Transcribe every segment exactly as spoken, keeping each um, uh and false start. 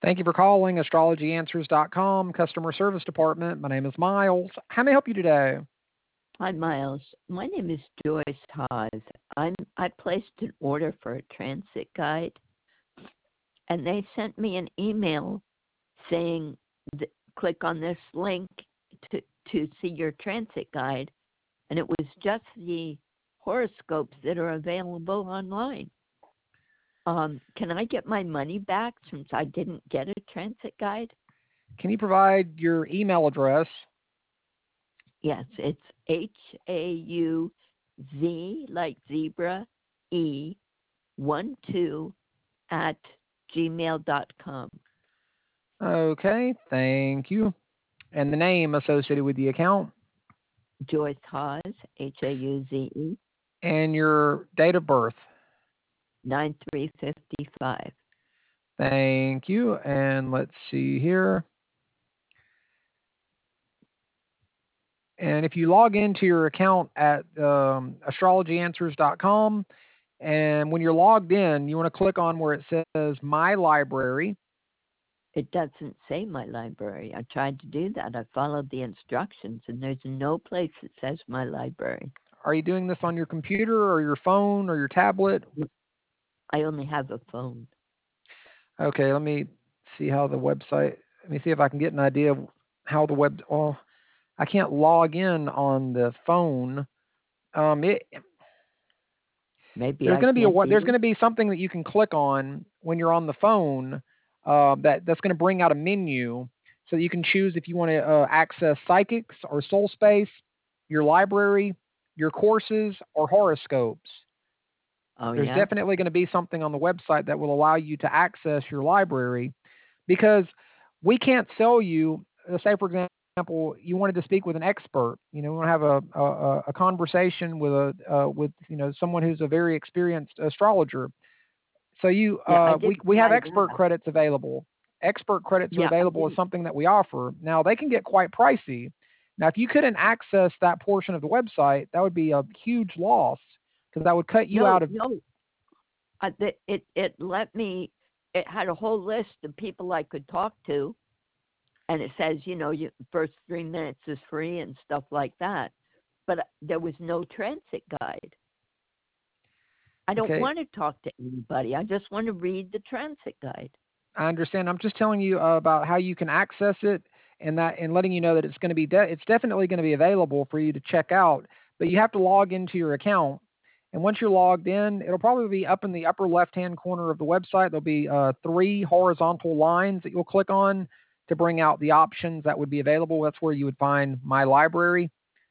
Thank you for calling astrology answers dot com customer service department. My name is Miles. How may I help you today? Hi, Miles. My name is Joyce Hawes. I'm I placed an order for a transit guide, and they sent me an email saying, th- click on this link to, to see your transit guide, and it was just the horoscopes that are available online. Um, can I get my money back since I didn't get a transit guide? Can you provide your email address? Yes, it's H A U Z like zebra E one two at gmail dot com. Okay, thank you. And the name associated with the account? Joyce Hawes, H A U Z E, And your date of birth? nine three fifty-five. Thank you. And let's see here. And if you log into your account at um, astrology answers dot com, and when you're logged in, you want to click on where it says My Library. It doesn't say My Library. I tried to do that. I followed the instructions, and there's no place that says My Library. Are you doing this on your computer or your phone or your tablet? I only have a phone. Okay, let me see how the website, let me see if I can get an idea of how the web, well, I can't log in on the phone. Um, it, Maybe there's I going to be a can't what there's either. going to be something that you can click on when you're on the phone uh, that that's going to bring out a menu so that you can choose if you want to uh, access psychics or soul space, your library, your courses, or horoscopes. Oh, There's yeah? definitely going to be something on the website that will allow you to access your library, because we can't sell you, uh, say for example, you wanted to speak with an expert, you know, we want to have a, a, a conversation with a, uh, with, you know, someone who's a very experienced astrologer. So you, Yeah, I uh, did we, we have try expert that. credits available. Expert credits are Yeah, I available as did. something that we offer. Now they can get quite pricey. Now, if you couldn't access that portion of the website, that would be a huge loss, because that would cut you No, out of. no. I, it, it, it let me, it had a whole list of people I could talk to, and it says, you know, you, first three minutes is free and stuff like that. But there was no transit guide. I don't Okay, want to talk to anybody. I just want to read the transit guide. I understand. I'm just telling you uh, about how you can access it, and that, and letting you know that it's going to be de- it's definitely going to be available for you to check out. But you have to log into your account, and once you're logged in, it'll probably be up in the upper left-hand corner of the website. There'll be uh, three horizontal lines that you'll click on to bring out the options that would be available. That's where you would find My Library.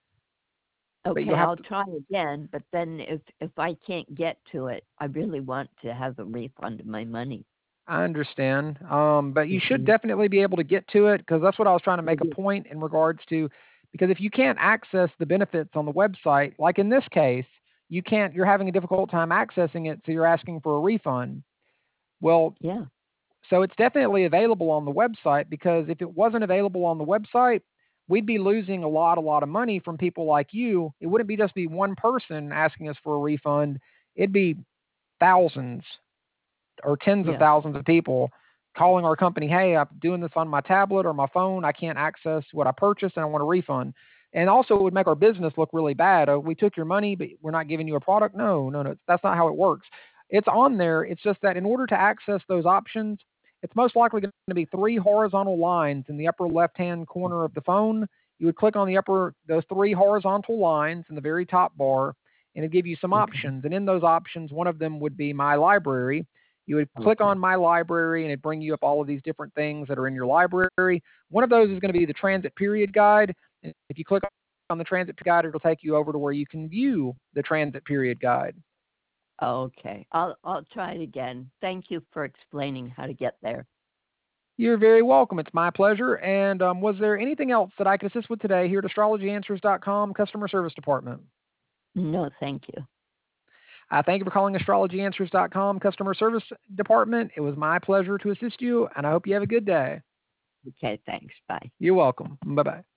But you'll Okay, have I'll to. try again, but then if if I can't get to it, I really want to have a refund of my money. I understand. Um, but you should Mm-hmm. definitely be able to get to it, because that's what I was trying to make a Maybe. point in regards to, because if you can't access the benefits on the website, like in this case, you can't, you're having a difficult time accessing it, so you're asking for a refund. Well, Yeah. so it's definitely available on the website, because if it wasn't available on the website, we'd be losing a lot, a lot of money from people like you. It wouldn't be just be one person asking us for a refund. It'd be thousands or tens of Yeah. thousands of people calling our company, hey, I'm doing this on my tablet or my phone. I can't access what I purchased and I want a refund. And also, it would make our business look really bad. Oh, we took your money, but we're not giving you a product. No, no, no. That's not how it works. It's on there. It's just that in order to access those options, it's most likely going to be three horizontal lines in the upper left-hand corner of the phone. You would click on the upper, those three horizontal lines in the very top bar, and it'd give you some Okay. options. And in those options, one of them would be My Library. You would click Okay. on My Library, and it'd bring you up all of these different things that are in your library. One of those is going to be the transit period guide. And if you click on the transit guide, it'll take you over to where you can view the transit period guide. Okay. I'll I'll try it again. Thank you for explaining how to get there. You're very welcome. It's my pleasure. And um, was there anything else that I could assist with today here at astrology answers dot com customer service department? No, thank you. I thank you for calling astrology answers dot com customer service department. It was my pleasure to assist you, and I hope you have a good day. Okay, thanks. Bye. You're welcome. Bye-bye.